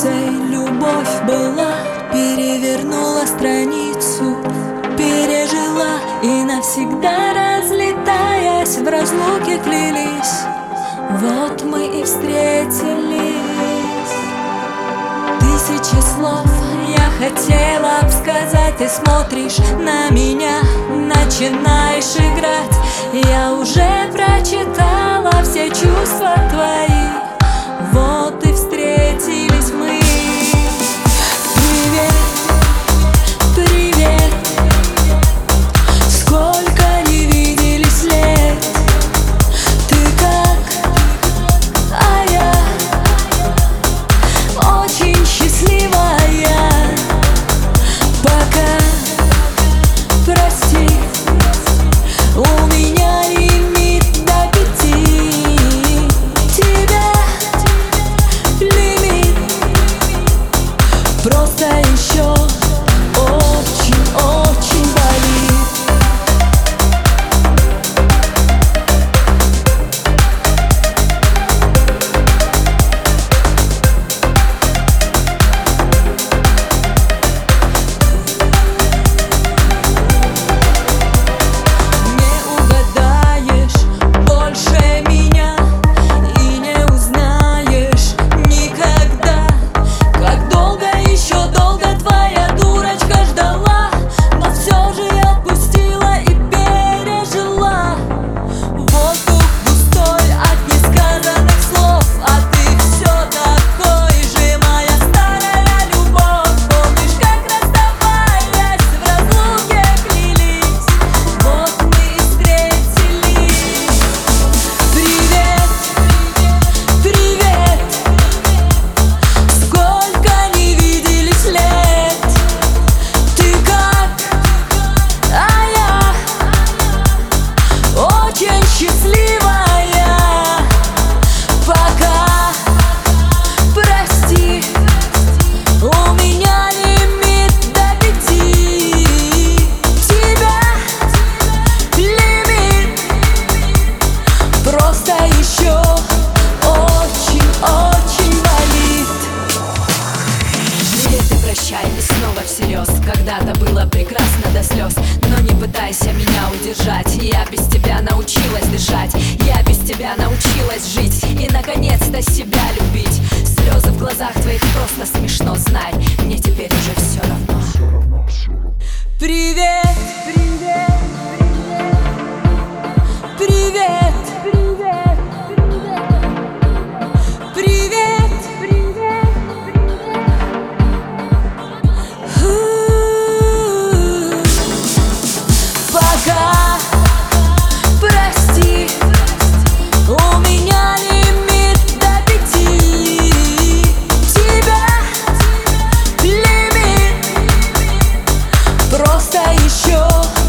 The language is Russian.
сердце любовь была, перевернула страницу, пережила и навсегда, разлетаясь, в разлуке клялись. Вот мы и встретились. Тысячи слов я хотела б сказать, ты смотришь на меня, начинаешь играть. Я уже прочитала все чувства твои. Вот и встретились мы. Привет, привет. Сколько не виделись лет. Ты как, а я очень счастливая. Пока, прости, у меня лимит до 5. Тебя лимит просто еще очень-очень болит. Счастливая, пока, прости, у меня лимит до 5. Тебя лимит просто еще очень-очень болит. Привет и прощай, и снова всерьез. Когда-то было прекрасно до слез, но не пытайся меня удержать. Я без тебя научилась дышать, я без тебя научилась жить и наконец-то себя любить. Слезы в глазах твоих просто смешно, знай, мне теперь уже все равно. Привет, привет, привет, привет, привет, привет, привет. Пока, прости, у меня лимит до 5. Тебя лимит просто еще